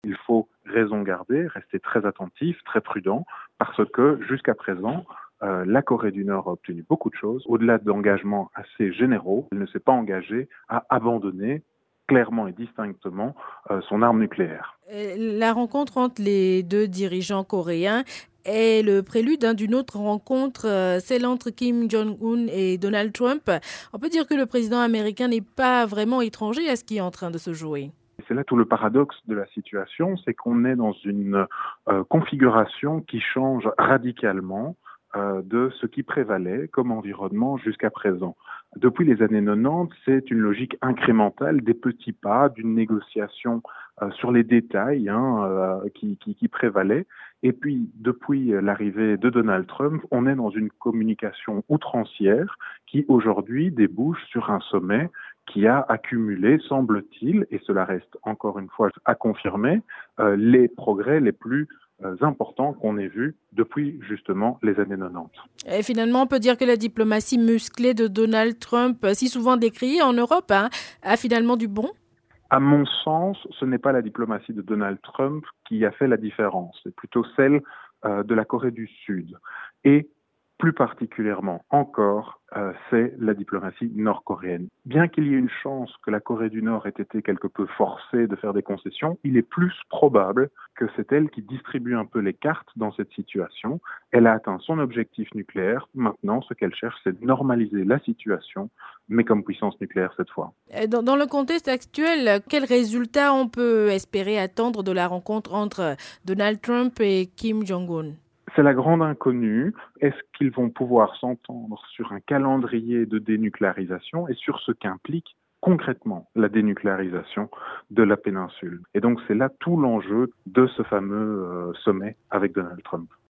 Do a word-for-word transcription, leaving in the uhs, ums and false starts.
Il faut raison garder, rester très attentif, très prudent, parce que jusqu'à présent, euh, la Corée du Nord a obtenu beaucoup de choses. Au-delà d'engagements assez généraux, elle ne s'est pas engagée à abandonner clairement et distinctement euh, son arme nucléaire. La rencontre entre les deux dirigeants coréens est le prélude hein, d'une autre rencontre, euh, celle entre Kim Jong-un et Donald Trump. On peut dire que le président américain n'est pas vraiment étranger à ce qui est en train de se jouer. C'est là tout le paradoxe de la situation, c'est qu'on est dans une euh, configuration qui change radicalement euh, de ce qui prévalait comme environnement jusqu'à présent. Depuis les années quatre-vingt-dix, c'est une logique incrémentale, des petits pas, d'une négociation euh, sur les détails hein, euh, qui, qui, qui prévalait. Et puis, depuis l'arrivée de Donald Trump, on est dans une communication outrancière qui, aujourd'hui, débouche sur un sommet qui a accumulé, semble-t-il, et cela reste encore une fois à confirmer, euh, les progrès les plus euh, importants qu'on ait vus depuis justement les années quatre-vingt-dix. Et finalement, on peut dire que la diplomatie musclée de Donald Trump, si souvent décriée en Europe, hein, a finalement du bon. À mon sens, ce n'est pas la diplomatie de Donald Trump qui a fait la différence, c'est plutôt celle euh, de la Corée du Sud. Et plus particulièrement encore, euh, c'est la diplomatie nord-coréenne. Bien qu'il y ait une chance que la Corée du Nord ait été quelque peu forcée de faire des concessions, il est plus probable que c'est elle qui distribue un peu les cartes dans cette situation. Elle a atteint son objectif nucléaire. Maintenant, ce qu'elle cherche, c'est de normaliser la situation, mais comme puissance nucléaire cette fois. Dans, dans le contexte actuel, quels résultats on peut espérer attendre de la rencontre entre Donald Trump et Kim Jong-un? C'est la grande inconnue. Est-ce qu'ils vont pouvoir s'entendre sur un calendrier de dénucléarisation et sur ce qu'implique concrètement la dénucléarisation de la péninsule? Et donc c'est là tout l'enjeu de ce fameux euh, sommet avec Donald Trump.